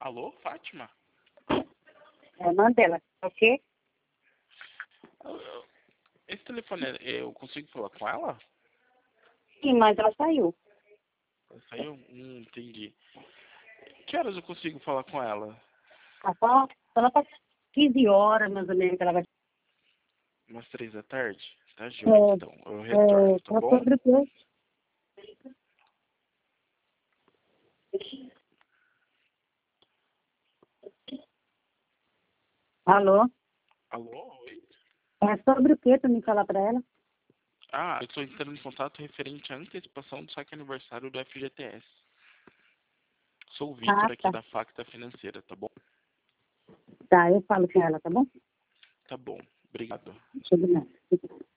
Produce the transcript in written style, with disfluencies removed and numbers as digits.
Alô, Fátima? É, Mandela, ok? Esse telefone, eu consigo falar com ela? Sim, mas ela saiu. Ela saiu? Entendi. Que horas eu consigo falar com ela? Ela tá 15 horas, mais ou menos, que ela vai... Umas 3 da tarde? Tá joia, então. Eu retorno, tá Tá bom? sobre o quê? Alô? Alô, oi? É sobre o quê? Tu me falar pra ela? Ah, eu estou entrando em contato referente à antecipação do saque aniversário do FGTS. Sou o Ah, Vitor aqui tá. da Facta Financeira, tá bom? Tá, eu falo com ela, tá bom? Tá bom. Obrigado. Tudo bem.